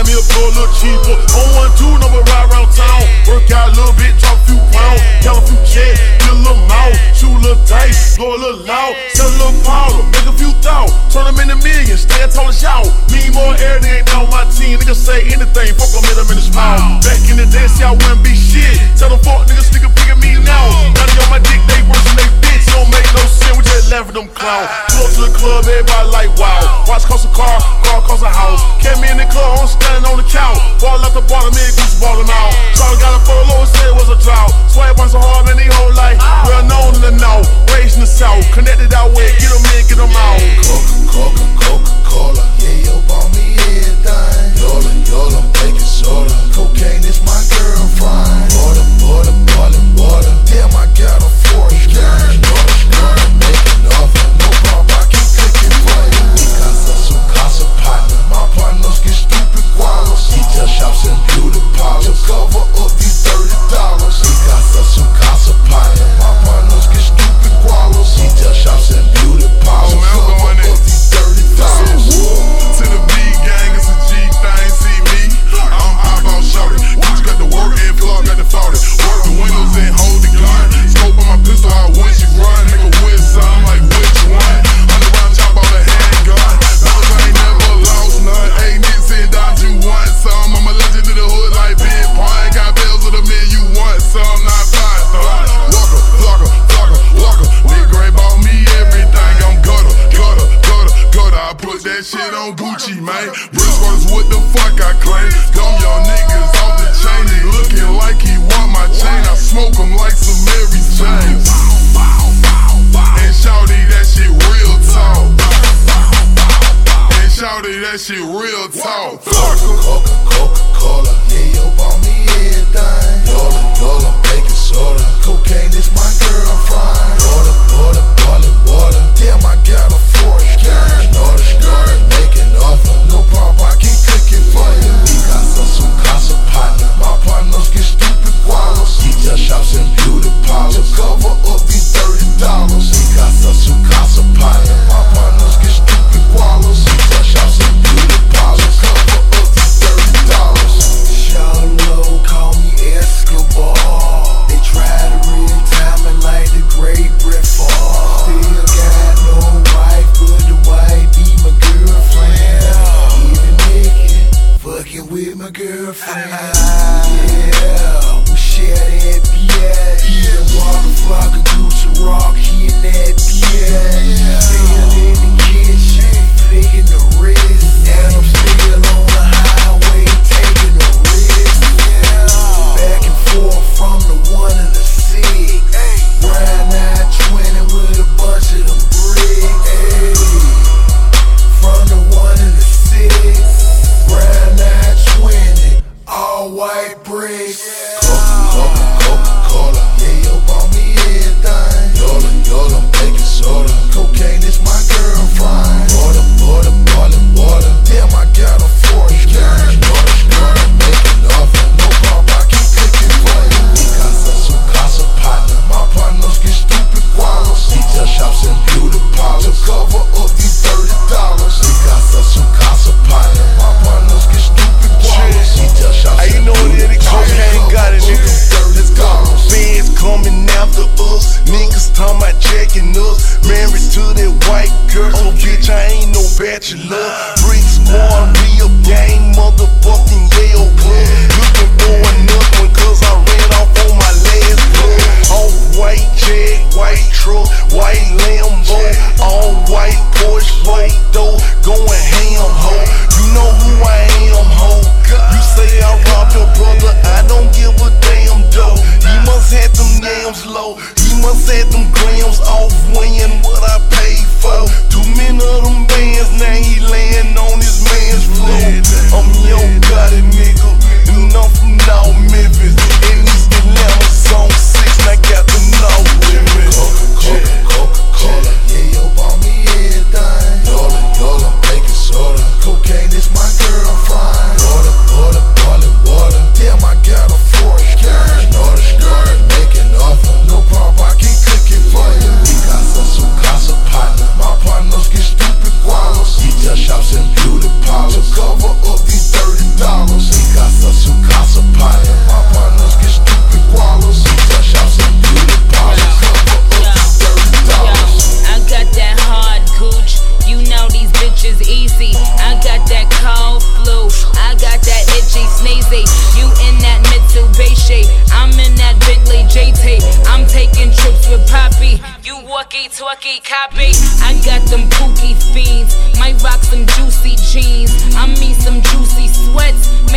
buy me a floor a little cheaper. On 1-2, no more ride around town. Work out a little bit, drop a few pounds. Count a few checks, get a little mouth. Shoot a little dice, blow a little loud. Sell a little powder, make a few thou. Turn them into millions, stand tall and shout. Me more air than ain't down my team. Niggas say anything, fuck them in his mouth. Back in the day, see I wouldn't be shit. Tell them fuck niggas, nigga picking me now. Now they on my dick, they worse than they bitch. Don't make no sense, we just laugh at them clowns. Pull up to the club, everybody like wow. Watch cost a car cost a house. Came in the club, I'm standing on the couch. Ball out the bottom, man, goose ballin' out. Charlie got a photo and said it was a drought. Swag on so hard, man, they whole life. Well known in the north, raised in the south. Connected out way, get them in, get them out. Coca-Cola, yeah, yo, bought me everything. Yola, baking soda. Cocaine is my girlfriend. Water. Damn, I got a force gang. Making offer, no problem, I keep clicking for you. Mi casa partner, my partners get stupid gualos. Detail shops and beauty parlors to cover up these $30. Mi casa partner, my partners get stupid gualos. Detail shops and beauty parlors to cover up these $30. To the B gang, it's a G thing, see me. I'm eyeball shouting. Bitch got the work and vlog got the 40. Work the windows and hold the gun. Scope on my pistol, how when she run. Nigga with some like which one? 100 round chop on the handgun. Fellas ain't never lost none. Hey, niggas and dimes, you want some. I'm a legend in the hood like Big Pine. Got bells with a man, you want some. Not fine, Walker. Big Gray bought me everything. I'm gutter. I put that shit on Gucci, man. Wristwaters, what the fuck I claim? Dumb young niggas off the chain. He looking like he want my chain. I smoke him like some Mary James. And shawty, that shit real talk. Coca-Cola, yeah, yo, bought me everything. Yola, baking soda. Cocaine is my girlfriend. Water. Damn, I got a force gang. Making offer, no problem, I keep clicking for you. Mi casa partner, my partners get stupid gualos. Detail shops and beauty parlors to cover up these $30. Mi casa partner, my partners get stupid gualos. Detail shops and beauty parlors to cover up these $30. Shallow, call me Escobar. They try to re-time me like the great Brett Favre. Still got no wife, but the wife be my girlfriend. Even naked, fucking with my girlfriend. Yeah, we share that beer. Eat a motherfucker, Gucci rock, he in that beer. Still in the kitchen, flicking the wrist. And I'm still on the highway, taking the risk. Back and forth from the 1 to the 6. Brown 920 with a bunch of them bricks. From the 1 to the 6. Brown 920, all white bricks. Coca-Cola, yeah, yo, bought me everything. Yola, baking soda. Cocaine is my girlfriend. Water. Damn, I got a force walkie-talkie copy. I got them pookie fiends, might rock some juicy jeans. I mean some juicy sweats.